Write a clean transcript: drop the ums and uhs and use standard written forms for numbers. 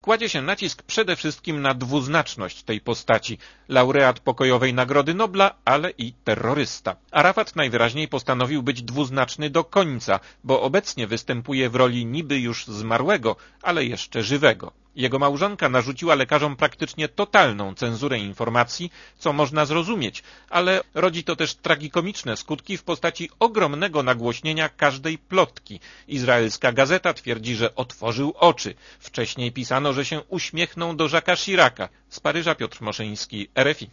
Kładzie się nacisk przede wszystkim na dwuznaczność tej postaci. Laureat pokojowej Nagrody Nobla, ale i terrorysta. Arafat najwyraźniej postanowił być dwuznaczny do końca, bo obecnie występuje w roli niby już zmarłego, ale jeszcze żywego. Jego małżonka narzuciła lekarzom praktycznie totalną cenzurę informacji, co można zrozumieć, ale rodzi to też tragikomiczne skutki w postaci ogromnego nagłośnienia każdej plotki. Izraelska gazeta twierdzi, że otworzył oczy. Wcześniej pisano, że się uśmiechnął do Jacques'a Chiraca. Z Paryża Piotr Moszyński, RFI.